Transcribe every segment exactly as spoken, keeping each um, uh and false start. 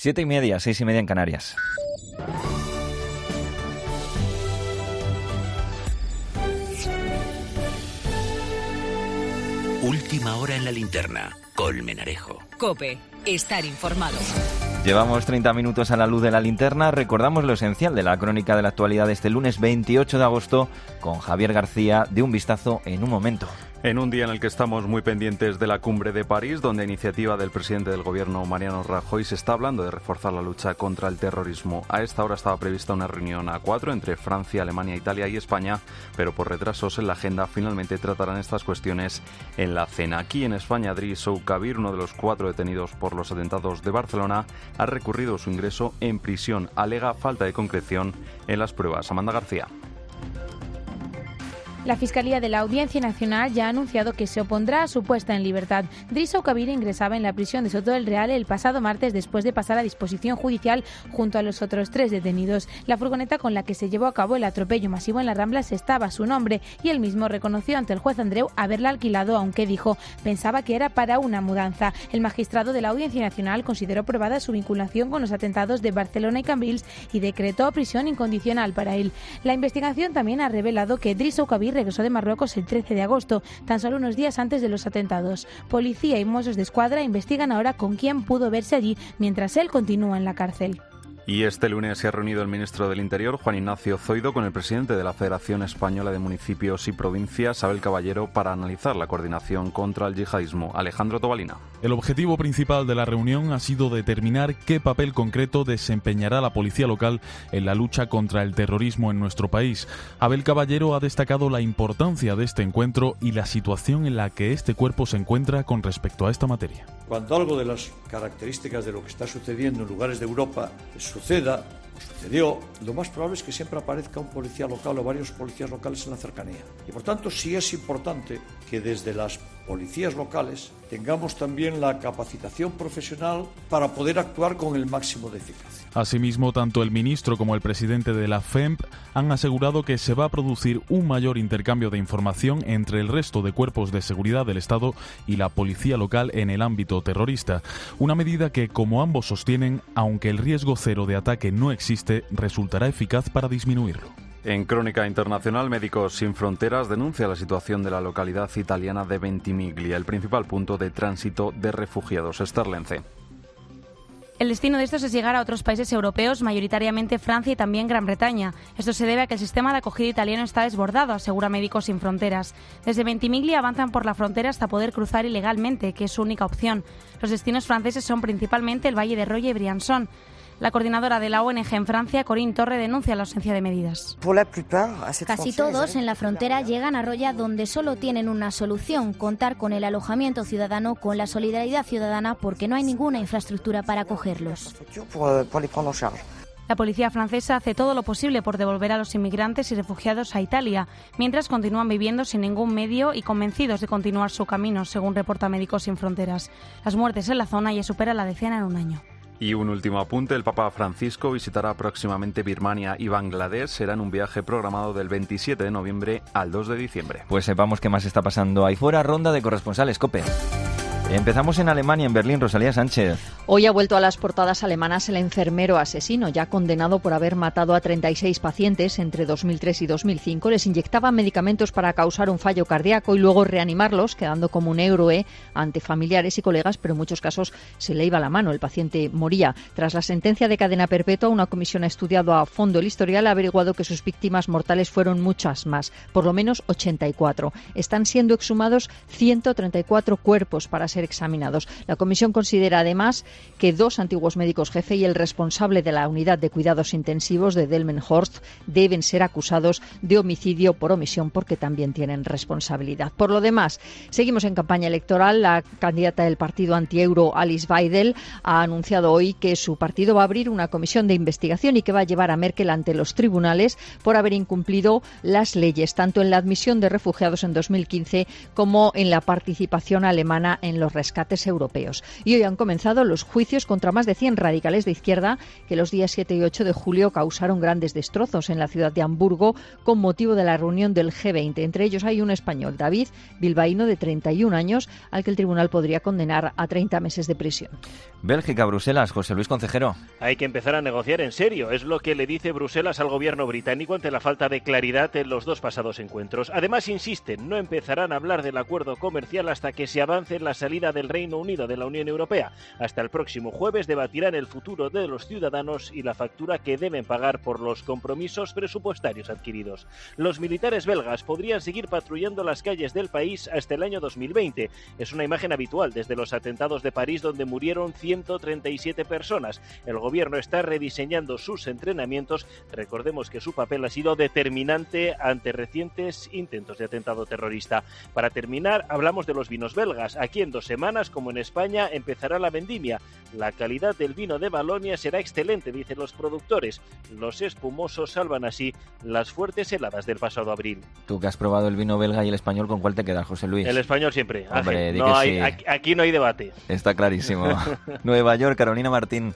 Siete y media, seis y media en Canarias. Última hora en la linterna. Colmenarejo. COPE. Estar informado. Llevamos treinta minutos a la luz de la linterna. Recordamos lo esencial de la crónica de la actualidad de este lunes veintiocho de agosto con Javier García. De un vistazo en un momento. En un día en el que estamos muy pendientes de la cumbre de París, donde a iniciativa del presidente del gobierno, Mariano Rajoy, se está hablando de reforzar la lucha contra el terrorismo. A esta hora estaba prevista una reunión a cuatro entre Francia, Alemania, Italia y España, pero por retrasos en la agenda finalmente tratarán estas cuestiones en la cena. Aquí en España, Driss Soukabir, uno de los cuatro detenidos por los atentados de Barcelona, ha recurrido su ingreso en prisión. Alega falta de concreción en las pruebas. Amanda García. La Fiscalía de la Audiencia Nacional ya ha anunciado que se opondrá a su puesta en libertad. Driss Soukabir ingresaba en la prisión de Soto del Real el pasado martes después de pasar a disposición judicial junto a los otros tres detenidos. La furgoneta con la que se llevó a cabo el atropello masivo en las Ramblas estaba a su nombre y él mismo reconoció ante el juez Andreu haberla alquilado, aunque dijo pensaba que era para una mudanza. El magistrado de la Audiencia Nacional consideró probada su vinculación con los atentados de Barcelona y Cambrils y decretó prisión incondicional para él. La investigación también ha revelado que Driss Soukabir regresó de Marruecos el trece de agosto, tan solo unos días antes de los atentados. Policía y Mossos de Escuadra investigan ahora con quién pudo verse allí mientras él continúa en la cárcel. Y este lunes se ha reunido el ministro del Interior, Juan Ignacio Zoido, con el presidente de la Federación Española de Municipios y Provincias, Abel Caballero, para analizar la coordinación contra el yihadismo. Alejandro Tobalina. El objetivo principal de la reunión ha sido determinar qué papel concreto desempeñará la policía local en la lucha contra el terrorismo en nuestro país. Abel Caballero ha destacado la importancia de este encuentro y la situación en la que este cuerpo se encuentra con respecto a esta materia. Cuando algo de las características de lo que está sucediendo en lugares de Europa suceda, o sucedió, lo más probable es que siempre aparezca un policía local o varios policías locales en la cercanía. Y por tanto sí es importante que desde las policías locales tengamos también la capacitación profesional para poder actuar con el máximo de eficacia. Asimismo, tanto el ministro como el presidente de la F E M P han asegurado que se va a producir un mayor intercambio de información entre el resto de cuerpos de seguridad del Estado y la policía local en el ámbito terrorista. Una medida que, como ambos sostienen, aunque el riesgo cero de ataque no existe, resultará eficaz para disminuirlo. En Crónica Internacional, Médicos Sin Fronteras denuncia la situación de la localidad italiana de Ventimiglia, el principal punto de tránsito de refugiados. Esther Lence. El destino de estos es llegar a otros países europeos, mayoritariamente Francia y también Gran Bretaña. Esto se debe a que el sistema de acogida italiano está desbordado, asegura Médicos Sin Fronteras. Desde Ventimiglia avanzan por la frontera hasta poder cruzar ilegalmente, que es su única opción. Los destinos franceses son principalmente el Valle de Roya y Briançon. La coordinadora de la O N G en Francia, Corinne Torre, denuncia la ausencia de medidas. Casi todos en la frontera llegan a Roya donde solo tienen una solución, contar con el alojamiento ciudadano, con la solidaridad ciudadana, porque no hay ninguna infraestructura para acogerlos. La policía francesa hace todo lo posible por devolver a los inmigrantes y refugiados a Italia, mientras continúan viviendo sin ningún medio y convencidos de continuar su camino, según reporta Médicos Sin Fronteras. Las muertes en la zona ya superan la decena en un año. Y un último apunte, el Papa Francisco visitará próximamente Birmania y Bangladesh. Será en un viaje programado del veintisiete de noviembre al dos de diciembre. Pues sepamos qué más está pasando ahí fuera. Ronda de corresponsales COPE. Empezamos en Alemania, en Berlín. Rosalía Sánchez. Hoy ha vuelto a las portadas alemanas el enfermero asesino, ya condenado por haber matado a treinta y seis pacientes entre dos mil tres y dos mil cinco. Les inyectaba medicamentos para causar un fallo cardíaco y luego reanimarlos, quedando como un héroe ante familiares y colegas, pero en muchos casos se le iba la mano, el paciente moría. Tras la sentencia de cadena perpetua, una comisión ha estudiado a fondo el historial, ha averiguado que sus víctimas mortales fueron muchas más, por lo menos ochenta y cuatro. Están siendo exhumados ciento treinta y cuatro cuerpos para ser examinados. La comisión considera además que dos antiguos médicos jefe y el responsable de la unidad de cuidados intensivos de Delmenhorst deben ser acusados de homicidio por omisión porque también tienen responsabilidad. Por lo demás, seguimos en campaña electoral. La candidata del partido antieuro, Alice Weidel, ha anunciado hoy que su partido va a abrir una comisión de investigación y que va a llevar a Merkel ante los tribunales por haber incumplido las leyes, tanto en la admisión de refugiados en dos mil quince como en la participación alemana en los los rescates europeos. Y hoy han comenzado los juicios contra más de cien radicales de izquierda que los días siete y ocho de julio causaron grandes destrozos en la ciudad de Hamburgo con motivo de la reunión del G veinte. Entre ellos hay un español, David Bilbaíno, de treinta y un años, al que el tribunal podría condenar a treinta meses de prisión. Bélgica, Bruselas, José Luis Concejero. Hay que empezar a negociar en serio, es lo que le dice Bruselas al gobierno británico ante la falta de claridad en los dos pasados encuentros. Además, insisten, no empezarán a hablar del acuerdo comercial hasta que se avance en la salida del Reino Unido de la Unión Europea. Hasta el próximo jueves debatirán el futuro de los ciudadanos y la factura que deben pagar por los compromisos presupuestarios adquiridos. Los militares belgas podrían seguir patrullando las calles del país hasta el año dos mil veinte. Es una imagen habitual desde los atentados de París, donde murieron ciento treinta y siete personas. El gobierno está rediseñando sus entrenamientos. Recordemos que su papel ha sido determinante ante recientes intentos de atentado terrorista. Para terminar, hablamos de los vinos belgas. Aquí en dos semanas, como en España, empezará la vendimia. La calidad del vino de Valonia será excelente, dicen los productores. Los espumosos salvan así las fuertes heladas del pasado abril. Tú que has probado el vino belga y el español, ¿con cuál te quedas, José Luis? El español siempre. Hombre, Ángel, no hay, sí. aquí, aquí no hay debate. Está clarísimo. Nueva York, Carolina Martín.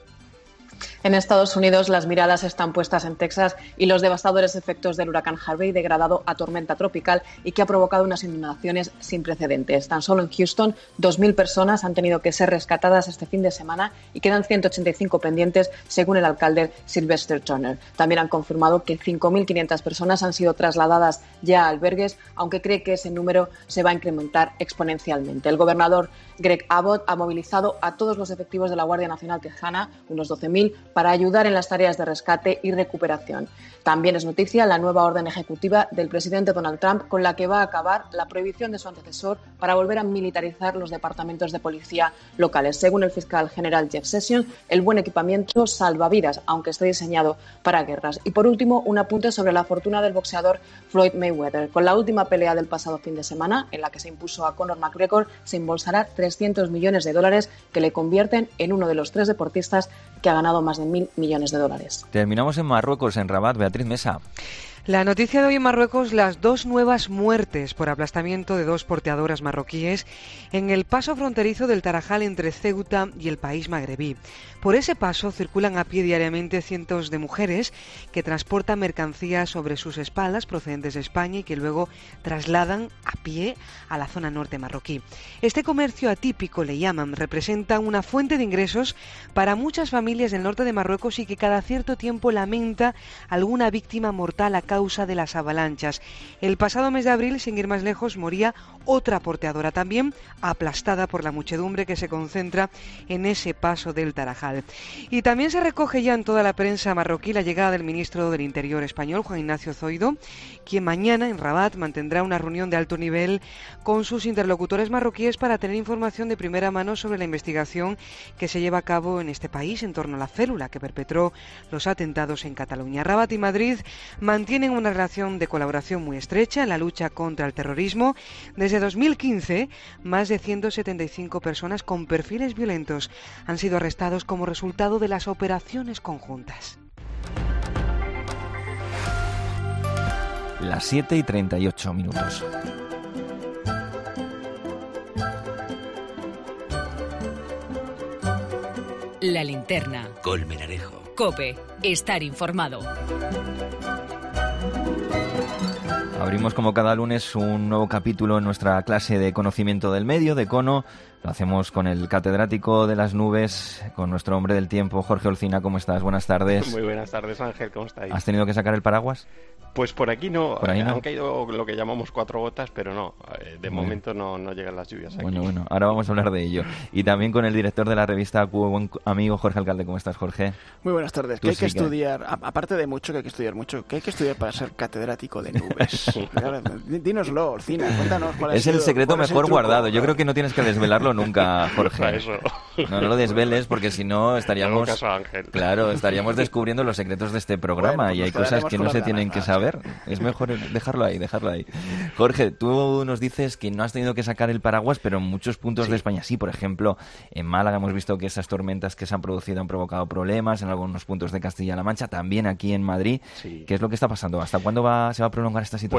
En Estados Unidos las miradas están puestas en Texas y los devastadores efectos del huracán Harvey, degradado a tormenta tropical y que ha provocado unas inundaciones sin precedentes. Tan solo en Houston, dos mil personas han tenido que ser rescatadas este fin de semana y quedan ciento ochenta y cinco pendientes, según el alcalde Sylvester Turner. También han confirmado que cinco mil quinientas personas han sido trasladadas ya a albergues, aunque cree que ese número se va a incrementar exponencialmente. El gobernador Greg Abbott ha movilizado a todos los efectivos de la Guardia Nacional Tejana, unos doce mil, para ayudar en las tareas de rescate y recuperación. También es noticia la nueva orden ejecutiva del presidente Donald Trump, con la que va a acabar la prohibición de su antecesor para volver a militarizar los departamentos de policía locales. Según el fiscal general Jeff Sessions, el buen equipamiento salva vidas, aunque esté diseñado para guerras. Y por último, un apunte sobre la fortuna del boxeador Floyd Mayweather. Con la última pelea del pasado fin de semana, en la que se impuso a Conor McGregor, se embolsará trescientos millones de dólares que le convierten en uno de los tres deportistas que ha ganado más de mil millones de dólares. Terminamos en Marruecos, en Rabat. Beatriz Mesa. La noticia de hoy en Marruecos, las dos nuevas muertes por aplastamiento de dos porteadoras marroquíes en el paso fronterizo del Tarajal entre Ceuta y el país magrebí. Por ese paso circulan a pie diariamente cientos de mujeres que transportan mercancías sobre sus espaldas procedentes de España y que luego trasladan a pie a la zona norte marroquí. Este comercio atípico, le llaman, representa una fuente de ingresos para muchas familias del norte de Marruecos y que cada cierto tiempo lamenta alguna víctima mortal a causa de las avalanchas. El pasado mes de abril, sin ir más lejos, moría otra porteadora también aplastada por la muchedumbre que se concentra en ese paso del Tarajal. Y también se recoge ya en toda la prensa marroquí la llegada del ministro del Interior español, Juan Ignacio Zoido, quien mañana en Rabat mantendrá una reunión de alto nivel con sus interlocutores marroquíes para tener información de primera mano sobre la investigación que se lleva a cabo en este país en torno a la célula que perpetró los atentados en Cataluña. Rabat y Madrid mantienen una relación de colaboración muy estrecha en la lucha contra el terrorismo. Desde dos mil quince, más de ciento setenta y cinco personas con perfiles violentos han sido arrestados como resultado de las operaciones conjuntas. Las siete y treinta y ocho minutos. La linterna. Colmenarejo. COPE. Estar informado. Abrimos como cada lunes un nuevo capítulo en nuestra clase de conocimiento del medio, de Cono. Lo hacemos con el catedrático de las nubes, con nuestro hombre del tiempo, Jorge Olcina. ¿Cómo estás? Buenas tardes. Muy buenas tardes, Ángel. ¿Cómo estáis? ¿Has tenido que sacar el paraguas? Pues por aquí no. ¿Por ahí no? Han caído lo que llamamos cuatro gotas, pero no. De Bueno. momento no, no llegan las lluvias aquí. Bueno, bueno, ahora vamos a hablar de ello. Y también con el director de la revista Cubo, buen amigo Jorge Alcalde. ¿Cómo estás, Jorge? Muy buenas tardes. Tú Que hay sí que que- estudiar, a- aparte de mucho que hay que estudiar mucho, que hay que estudiar para ser catedrático de nubes. Claro, dí- Dínoslo, Olcina, cuéntanos cuál ha Es el sido- secreto cuál es el mejor truco. guardado. Yo creo que no tienes que desvelarlo nunca, Jorge. Para eso. No, no lo desveles porque si no estaríamos... Hago caso a Ángel. Claro, estaríamos descubriendo los secretos de este programa. Bueno, y hay pues cosas quedaremos que con no las se ganas, tienen que macho. saber. Es mejor dejarlo ahí, dejarlo ahí. Jorge, tú nos dices que no has tenido que sacar el paraguas, pero en muchos puntos Sí. de España sí. Por ejemplo, en Málaga hemos visto que esas tormentas que se han producido han provocado problemas, en algunos puntos de Castilla-La Mancha, también aquí en Madrid. Sí. ¿Qué es lo que está pasando? ¿Hasta cuándo va, se va a prolongar esta situación?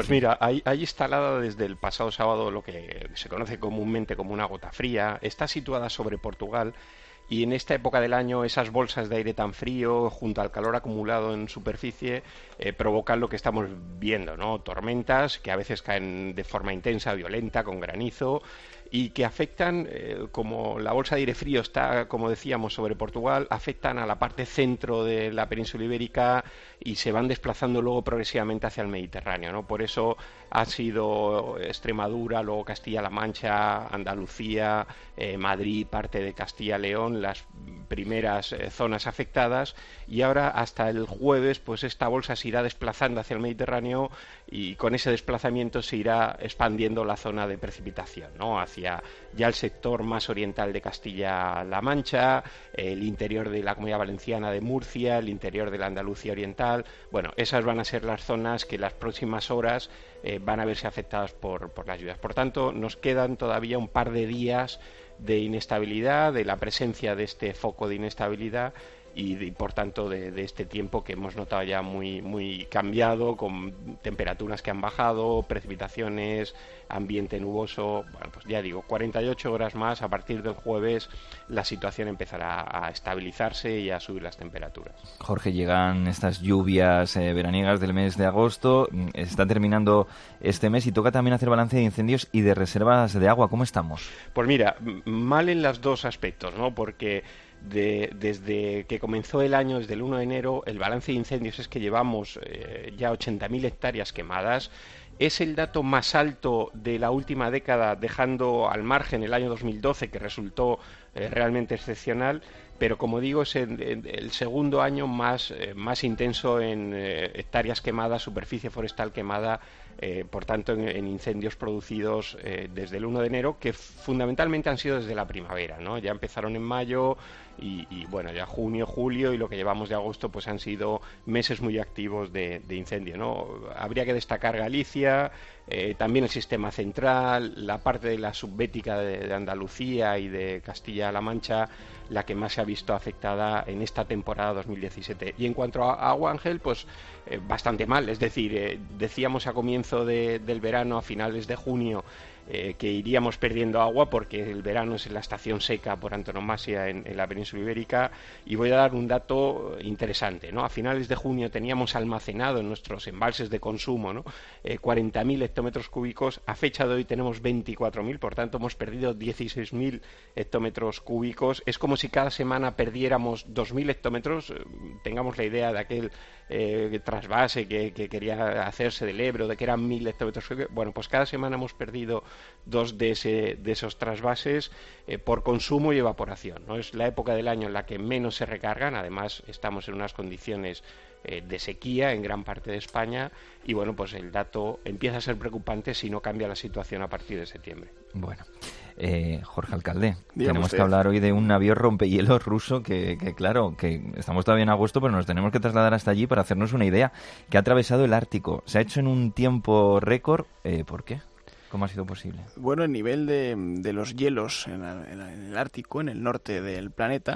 Pues mira, hay, hay instalada desde el pasado sábado lo que se conoce comúnmente como una gota fría. Está situada sobre Portugal. Y en esta época del año esas bolsas de aire tan frío junto al calor acumulado en superficie eh, provocan lo que estamos viendo, ¿no? Tormentas que a veces caen de forma intensa, violenta, con granizo y que afectan, eh, como la bolsa de aire frío está, como decíamos, sobre Portugal, afectan a la parte centro de la península ibérica y se van desplazando luego progresivamente hacia el Mediterráneo, ¿no? Por eso ha sido Extremadura, luego Castilla-La Mancha, Andalucía, eh, Madrid, parte de Castilla-León, las primeras eh, zonas afectadas, y ahora hasta el jueves pues esta bolsa se irá desplazando hacia el Mediterráneo y con ese desplazamiento se irá expandiendo la zona de precipitación, ¿no? Hacia ya el sector más oriental de Castilla-La Mancha, el interior de la Comunidad Valenciana, de Murcia, el interior de la Andalucía oriental. Bueno, esas van a ser las zonas que las próximas horas eh, van a verse afectadas por, por las lluvias. Por tanto, nos quedan todavía un par de días de inestabilidad, de la presencia de este foco de inestabilidad y, de, y por tanto de, de este tiempo que hemos notado ya muy, muy cambiado, con temperaturas que han bajado, precipitaciones, ambiente nuboso. Bueno, pues ya digo, cuarenta y ocho horas más, a partir del jueves la situación empezará a estabilizarse y a subir las temperaturas. Jorge, llegan estas lluvias eh, veraniegas del mes de agosto, está terminando este mes y toca también hacer balance de incendios y de reservas de agua. ¿Cómo estamos? Pues mira, mal en los dos aspectos, ¿no? Porque De, desde que comenzó el año, desde el uno de enero, el balance de incendios es que llevamos eh, ya ochenta mil hectáreas quemadas. Es el dato más alto de la última década, dejando al margen el año dos mil doce, que resultó eh, realmente excepcional, pero como digo, es el, el segundo año más, eh, más intenso en eh, hectáreas quemadas, superficie forestal quemada, eh, por tanto en, en incendios producidos eh, desde el uno de enero, que fundamentalmente han sido desde la primavera, ¿no? Ya empezaron en mayo y, y bueno, ya junio, julio y lo que llevamos de agosto pues han sido meses muy activos de, de incendio, ¿no? Habría que destacar Galicia, eh, también el sistema central, la parte de la subbética de, de Andalucía y de Castilla-La Mancha, la que más se ha visto afectada en esta temporada dos mil diecisiete. Y en cuanto a agua, Ángel, pues eh, bastante mal. Es decir, eh, decíamos a comienzo de, del verano, a finales de junio, eh, que iríamos perdiendo agua porque el verano es la estación seca por antonomasia en, en la península ibérica. Y voy a dar un dato interesante, ¿no? A finales de junio teníamos almacenado en nuestros embalses de consumo, ¿no? eh, cuarenta mil hectómetros cúbicos. A fecha de hoy tenemos veinticuatro mil, por tanto hemos perdido dieciséis mil hectómetros cúbicos. Es como si cada semana perdiéramos dos mil hectómetros. Tengamos la idea de aquel eh, trasvase que, que quería hacerse del Ebro, de que eran mil hectómetros cúbicos. Bueno, pues cada semana hemos perdido dos de, ese, de esos trasvases eh, por consumo y evaporación, ¿no? Es la época del año en la que menos se recargan. Además estamos en unas condiciones eh, de sequía en gran parte de España y bueno, pues el dato empieza a ser preocupante si no cambia la situación a partir de septiembre. Bueno, eh, Jorge Alcalde, Dígame tenemos usted. que hablar hoy de un navío rompehielos ruso que, que claro, que estamos todavía en agosto, pero nos tenemos que trasladar hasta allí para hacernos una idea, que ha atravesado el Ártico. Se ha hecho en un tiempo récord. Eh, ¿Por qué? ¿Cómo ha sido posible? Bueno, el nivel de, de los hielos en, la, en, la, en el Ártico, en el norte del planeta,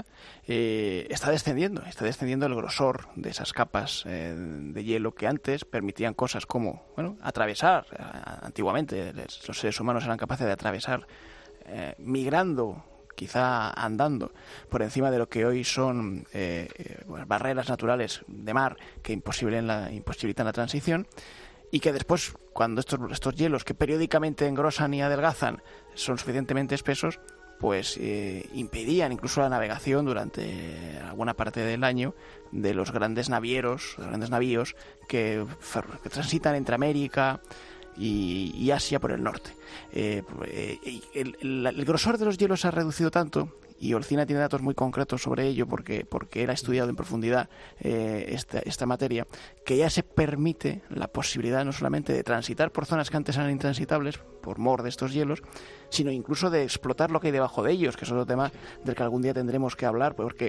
eh, está descendiendo. Está descendiendo el grosor de esas capas eh, de hielo que antes permitían cosas como, bueno, atravesar. Antiguamente los seres humanos eran capaces de atravesar eh, migrando, quizá andando, por encima de lo que hoy son eh, eh, pues, barreras naturales de mar que imposibilitan la, imposibilitan la transición. Y que después, cuando estos, estos hielos que periódicamente engrosan y adelgazan son suficientemente espesos, pues eh, impedían incluso la navegación durante alguna parte del año de los grandes navieros, de los grandes navíos que, que transitan entre América y, y Asia por el norte. Eh, eh, el, el, el grosor de los hielos se ha reducido tanto, y Olcina tiene datos muy concretos sobre ello porque, porque él ha estudiado en profundidad eh, esta, esta materia, que ya se permite la posibilidad no solamente de transitar por zonas que antes eran intransitables por mor de estos hielos, sino incluso de explotar lo que hay debajo de ellos, que es otro tema del que algún día tendremos que hablar, porque,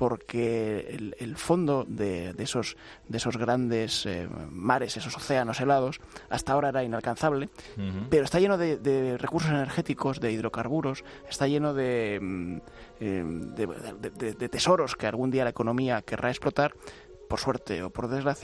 porque el, el fondo de, de, esos, de esos grandes eh, mares, esos océanos helados, hasta ahora era inalcanzable, uh-huh. pero está lleno de, de recursos energéticos, de hidrocarburos, está lleno de, eh, de, de, de, de tesoros que algún día la economía querrá explotar, por suerte o por desgracia,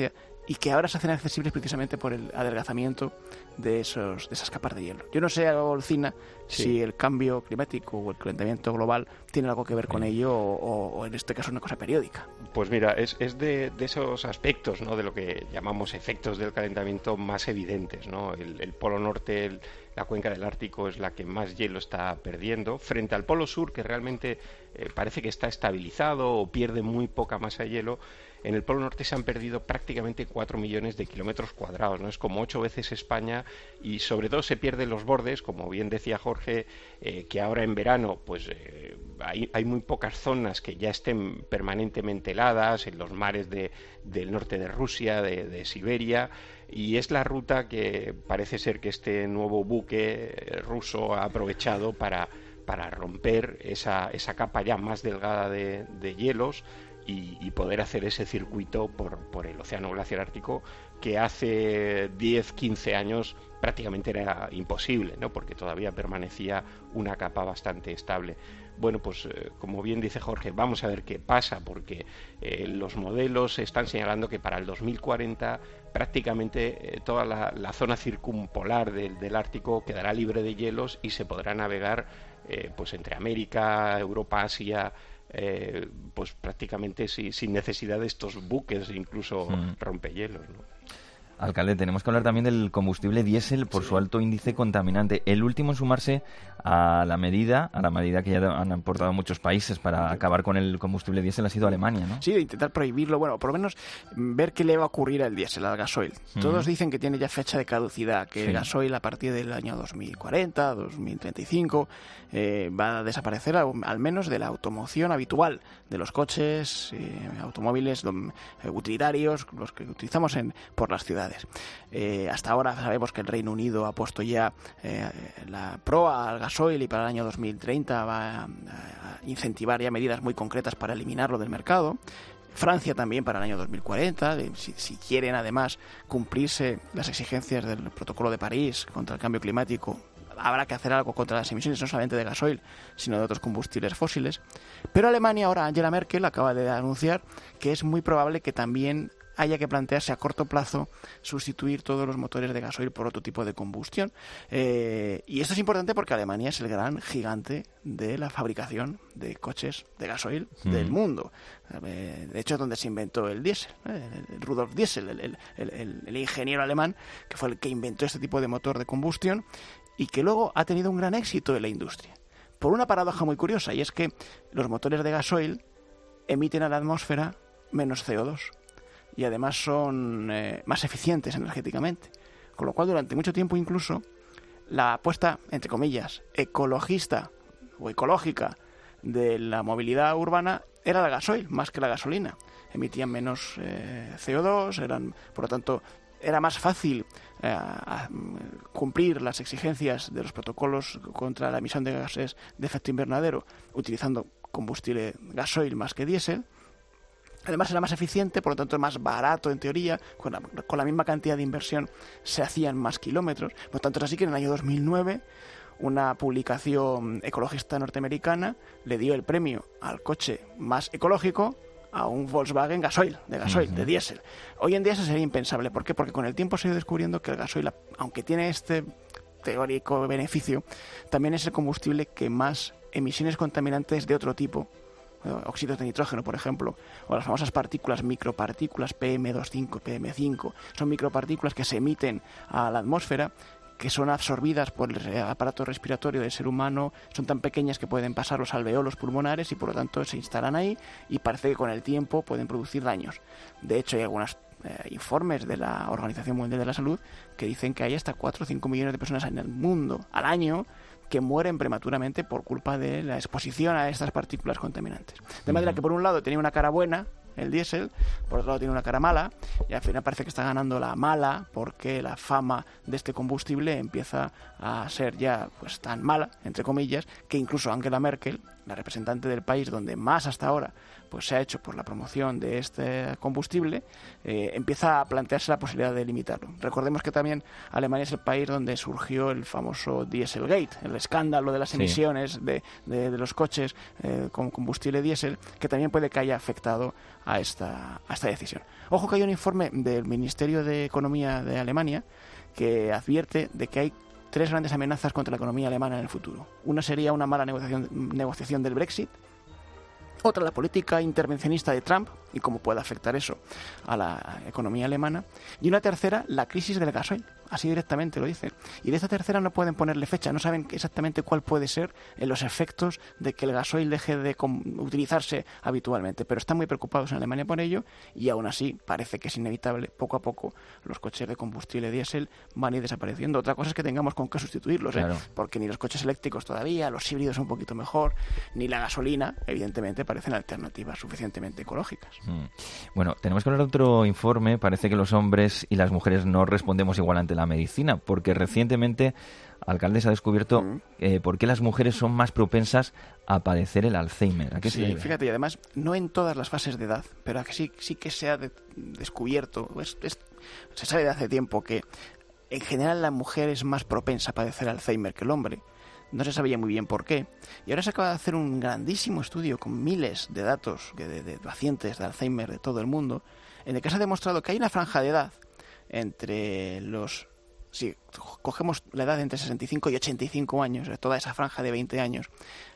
y que ahora se hacen accesibles precisamente por el adelgazamiento de esos de esas capas de hielo. Yo no sé, Olcina, sí. si el cambio climático o el calentamiento global tiene algo que ver con ello o, o en este caso una cosa periódica. Pues mira, es, es de, de esos aspectos, ¿no?, de lo que llamamos efectos del calentamiento más evidentes, ¿no? El, el Polo Norte, el, la cuenca del Ártico es la que más hielo está perdiendo, frente al Polo Sur, que realmente eh, parece que está estabilizado o pierde muy poca masa de hielo. En el Polo Norte se han perdido prácticamente cuatro millones de kilómetros cuadrados, ¿no? Es como ocho veces España, y sobre todo se pierden los bordes, como bien decía Jorge, eh, que ahora en verano pues eh, hay, hay muy pocas zonas que ya estén permanentemente heladas, en los mares de, del norte de Rusia, de, de Siberia, y es la ruta que parece ser que este nuevo buque ruso ha aprovechado para, para romper esa, esa capa ya más delgada de, de hielos, Y, y poder hacer ese circuito por, por el océano glaciar ártico, que hace diez, quince años prácticamente era imposible, ¿no?, porque todavía permanecía una capa bastante estable. Bueno, pues eh, como bien dice Jorge, vamos a ver qué pasa, porque eh, los modelos están señalando que para el dos mil cuarenta prácticamente eh, toda la, la zona circumpolar del, del Ártico quedará libre de hielos y se podrá navegar eh, pues entre América, Europa, Asia, Eh, pues prácticamente sí, sin necesidad de estos buques, incluso mm. rompehielos, ¿no? Alcalde, tenemos que hablar también del combustible diésel por sí. su alto índice contaminante. El último en sumarse a la medida, a la medida que ya han aportado muchos países para sí. acabar con el combustible diésel ha sido Alemania, ¿no? Sí, de intentar prohibirlo, bueno, por lo menos ver qué le va a ocurrir al diésel, al gasoil. Mm. Todos dicen que tiene ya fecha de caducidad, que sí. el gasoil a partir del año dos mil cuarenta, dos mil treinta y cinco eh, va a desaparecer al menos de la automoción habitual, de los coches, eh, automóviles eh, utilitarios, los que utilizamos en, por las ciudades. Eh, hasta ahora sabemos que el Reino Unido ha puesto ya eh, la proa al gasoil y para el año dos mil treinta va a, a incentivar ya medidas muy concretas para eliminarlo del mercado. Francia también para el año dos mil cuarenta, si, si quieren además cumplirse las exigencias del Protocolo de París contra el cambio climático, habrá que hacer algo contra las emisiones no solamente de gasoil, sino de otros combustibles fósiles. Pero Alemania, ahora Angela Merkel acaba de anunciar que es muy probable que también haya que plantearse a corto plazo sustituir todos los motores de gasoil por otro tipo de combustión. Eh, y esto es importante porque Alemania es el gran gigante de la fabricación de coches de gasoil mm. del mundo. Eh, de hecho, es donde se inventó el diésel. Eh, el Rudolf Diesel, el, el, el, el ingeniero alemán, que fue el que inventó este tipo de motor de combustión y que luego ha tenido un gran éxito en la industria. Por una paradoja muy curiosa, y es que los motores de gasoil emiten a la atmósfera menos C O dos. Y además son eh, más eficientes energéticamente. Con lo cual, durante mucho tiempo incluso, la apuesta, entre comillas, ecologista o ecológica de la movilidad urbana era la gasoil, más que la gasolina. Emitían menos eh, C O dos, eran, por lo tanto, era más fácil eh, a, a cumplir las exigencias de los protocolos contra la emisión de gases de efecto invernadero utilizando combustible gasoil más que diésel. Además era más eficiente, por lo tanto más barato en teoría, con la, con la misma cantidad de inversión se hacían más kilómetros. Por lo tanto es así que en el año dos mil nueve una publicación ecologista norteamericana le dio el premio al coche más ecológico a un Volkswagen gasoil, de gasoil, uh-huh. de diésel. Hoy en día eso sería impensable. ¿Por qué? Porque con el tiempo se ha ido descubriendo que el gasoil, aunque tiene este teórico beneficio, también es el combustible que más emisiones contaminantes de otro tipo, óxidos de nitrógeno, por ejemplo, o las famosas partículas, micropartículas P M veinticinco, P M cinco, son micropartículas que se emiten a la atmósfera, que son absorbidas por el aparato respiratorio del ser humano, son tan pequeñas que pueden pasar los alveolos pulmonares y por lo tanto se instalan ahí y parece que con el tiempo pueden producir daños. De hecho, hay algunos eh, informes de la Organización Mundial de la Salud que dicen que hay hasta cuatro o cinco millones de personas en el mundo al año que mueren prematuramente por culpa de la exposición a estas partículas contaminantes. De manera que por un lado tenía una cara buena el diésel, por otro lado tiene una cara mala, y al final parece que está ganando la mala porque la fama de este combustible empieza a ser ya pues tan mala, entre comillas, que incluso Angela Merkel la representante del país donde más hasta ahora pues se ha hecho por la promoción de este combustible, eh, empieza a plantearse la posibilidad de limitarlo. Recordemos que también Alemania es el país donde surgió el famoso Dieselgate, el escándalo de las sí. emisiones de, de, de los coches eh, con combustible diésel, que también puede que haya afectado a esta, a esta decisión. Ojo que hay un informe del Ministerio de Economía de Alemania que advierte de que hay tres grandes amenazas contra la economía alemana en el futuro. Una sería una mala negociación, negociación del Brexit, otra la política intervencionista de Trump y cómo puede afectar eso a la economía alemana, y una tercera, la crisis del gasoil. Así directamente lo dicen. Y de esta tercera no pueden ponerle fecha, no saben exactamente cuál puede ser en los efectos de que el gasoil deje de utilizarse habitualmente. Pero están muy preocupados en Alemania por ello, y aún así parece que es inevitable. Poco a poco los coches de combustible diésel van a ir desapareciendo. Otra cosa es que tengamos con qué sustituirlos, claro. ¿eh? Porque ni los coches eléctricos todavía, los híbridos un poquito mejor, ni la gasolina, evidentemente, parecen alternativas suficientemente ecológicas. Mm. Bueno, tenemos que hablar de otro informe. Parece que los hombres y las mujeres no respondemos igual ante la medicina, porque recientemente Alcaldes ha descubierto mm. eh, por qué las mujeres son más propensas a padecer el Alzheimer. ¿A qué sí, se debe? Fíjate, y además no en todas las fases de edad, pero a que sí, sí que se ha de, descubierto, es, es, se sabe de hace tiempo que en general la mujer es más propensa a padecer Alzheimer que el hombre. No se sabía muy bien por qué. Y ahora se acaba de hacer un grandísimo estudio con miles de datos de, de, de pacientes de Alzheimer de todo el mundo, en el que se ha demostrado que hay una franja de edad entre los... Si cogemos la edad entre sesenta y cinco y ochenta y cinco años, toda esa franja de veinte años,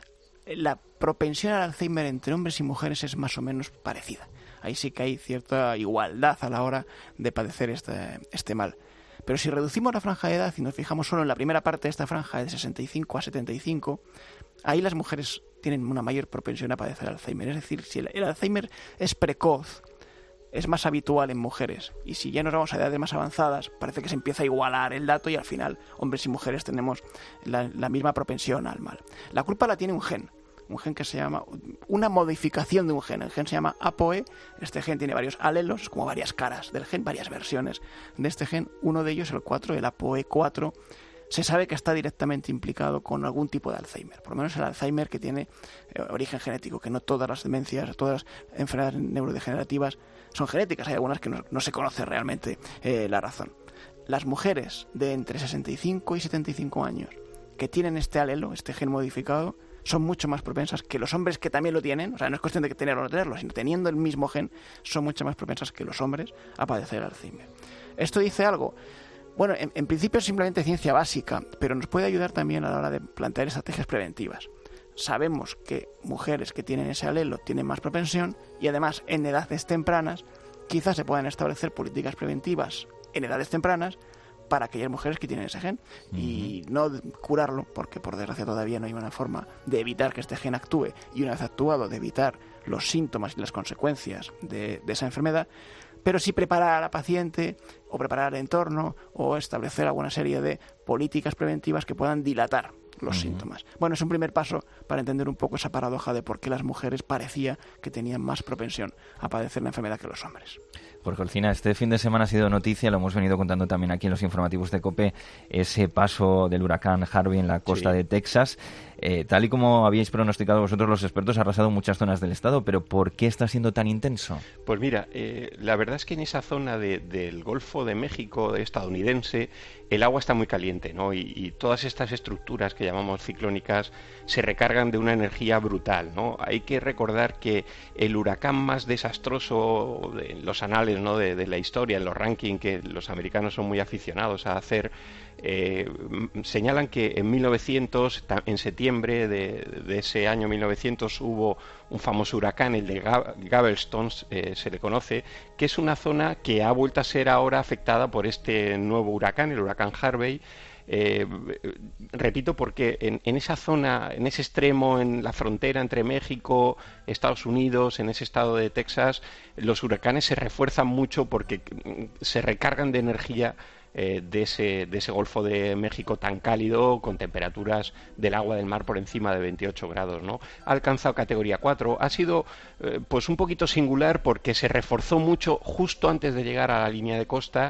la propensión al Alzheimer entre hombres y mujeres es más o menos parecida. Ahí sí que hay cierta igualdad a la hora de padecer este, este mal. Pero si reducimos la franja de edad y nos fijamos solo en la primera parte de esta franja, de sesenta y cinco a setenta y cinco, ahí las mujeres tienen una mayor propensión a padecer Alzheimer. Es decir, si el, el Alzheimer es precoz, es más habitual en mujeres. Y si ya nos vamos a edades más avanzadas, parece que se empieza a igualar el dato y al final hombres y mujeres tenemos la, la misma propensión al mal. La culpa la tiene un gen. Un gen que se llama, una modificación de un gen. El gen se llama A P O E. Este gen tiene varios alelos, como varias caras del gen, varias versiones de este gen. Uno de ellos, el cuatro, el A P O E cuatro, se sabe que está directamente implicado con algún tipo de Alzheimer. Por lo menos el Alzheimer que tiene eh, origen genético, que no todas las demencias, todas las enfermedades neurodegenerativas son genéticas. Hay algunas que no, no se conoce realmente eh, la razón. Las mujeres de entre sesenta y cinco y setenta y cinco años que tienen este alelo, este gen modificado, son mucho más propensas que los hombres que también lo tienen. O sea, no es cuestión de tenerlo o no tenerlo, sino teniendo el mismo gen, son mucho más propensas que los hombres a padecer Alzheimer. ¿Esto dice algo? Bueno, en, en principio es simplemente ciencia básica, pero nos puede ayudar también a la hora de plantear estrategias preventivas. Sabemos que mujeres que tienen ese alelo tienen más propensión y además en edades tempranas quizás se puedan establecer políticas preventivas en edades tempranas para aquellas mujeres que tienen ese gen y no curarlo, porque por desgracia todavía no hay una forma de evitar que este gen actúe y una vez actuado de evitar los síntomas y las consecuencias de, de esa enfermedad, pero sí preparar a la paciente o preparar el entorno o establecer alguna serie de políticas preventivas que puedan dilatar los uh-huh. síntomas. Bueno, es un primer paso para entender un poco esa paradoja de por qué las mujeres parecía que tenían más propensión a padecer la enfermedad que los hombres. Jorge Olcina, este fin de semana ha sido noticia, lo hemos venido contando también aquí en los informativos de COPE, ese paso del huracán Harvey en la costa sí. de Texas. Eh, tal y como habíais pronosticado vosotros los expertos, ha arrasado muchas zonas del estado, pero ¿por qué está siendo tan intenso? Pues mira, eh, la verdad es que en esa zona de, del Golfo de México estadounidense el agua está muy caliente, ¿no? Y, y todas estas estructuras que llamamos ciclónicas se recargan de una energía brutal, ¿no? Hay que recordar que el huracán más desastroso de los anales, ¿no? de, de la historia, en los rankings que los americanos son muy aficionados a hacer, Eh, señalan que en mil novecientos, en septiembre de, de ese año mil novecientos, hubo un famoso huracán, el de Galveston, eh, se le conoce, que es una zona que ha vuelto a ser ahora afectada por este nuevo huracán, el huracán Harvey. Eh, repito, porque en, en esa zona, en ese extremo, en la frontera entre México, Estados Unidos, en ese estado de Texas, los huracanes se refuerzan mucho porque se recargan de energía eh, de ese, de ese Golfo de México tan cálido, con temperaturas del agua del mar por encima de veintiocho grados, ¿no? Ha alcanzado categoría cuatro. Ha sido eh, pues un poquito singular porque se reforzó mucho justo antes de llegar a la línea de costa.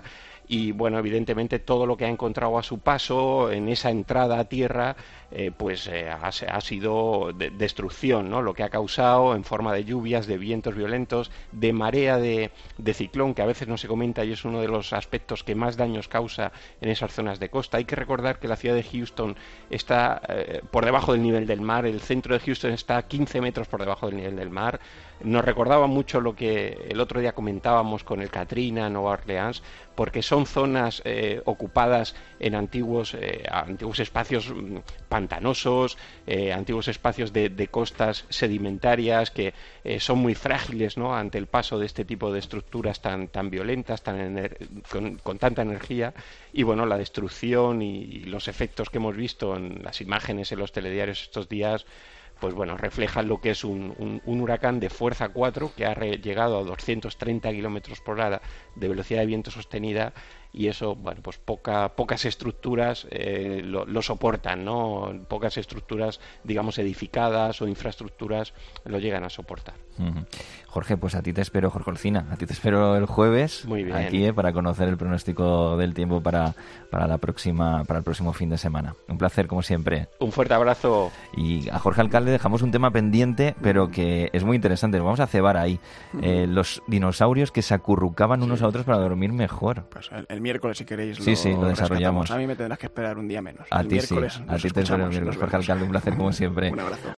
y bueno, evidentemente todo lo que ha encontrado a su paso en esa entrada a tierra eh, pues eh, ha, ha sido de, destrucción, ¿no? Lo que ha causado en forma de lluvias, de vientos violentos, de marea de, de ciclón, que a veces no se comenta y es uno de los aspectos que más daños causa en esas zonas de costa. Hay que recordar que la ciudad de Houston está eh, por debajo del nivel del mar, el centro de Houston está quince metros por debajo del nivel del mar. Nos recordaba mucho lo que el otro día comentábamos con el Katrina, Nueva Orleans, porque son zonas eh, ocupadas en antiguos, eh, antiguos espacios pantanosos, eh, antiguos espacios de, de costas sedimentarias que eh, son muy frágiles, ¿no?, ante el paso de este tipo de estructuras tan, tan violentas, tan ener- con, con tanta energía. Y bueno, la destrucción y, y los efectos que hemos visto en las imágenes en los telediarios estos días, pues bueno, reflejan lo que es un, un, un huracán de fuerza cuatro que ha re- llegado a doscientos treinta kilómetros por hora de velocidad de viento sostenida, y eso, bueno, pues poca, pocas estructuras eh, lo, lo soportan, ¿no? Pocas estructuras, digamos, edificadas o infraestructuras lo llegan a soportar. Uh-huh. Jorge, pues a ti te espero, Jorge Olcina, a ti te espero el jueves Muy bien. aquí eh, para conocer el pronóstico del tiempo para, para la próxima para el próximo fin de semana. Un placer, como siempre. Un fuerte abrazo. Y a Jorge Alcalde dejamos un tema pendiente, pero que es muy interesante. Nos vamos a cebar ahí. Eh, los dinosaurios que se acurrucaban unos sí. a otros para dormir mejor. Pues el, el miércoles, si queréis, lo sí, sí, lo desarrollamos. Rescatamos. A mí me tendrás que esperar un día menos. A el ti sí, a ti te espero el miércoles. Jorge Alcalde, un placer como siempre. Un abrazo.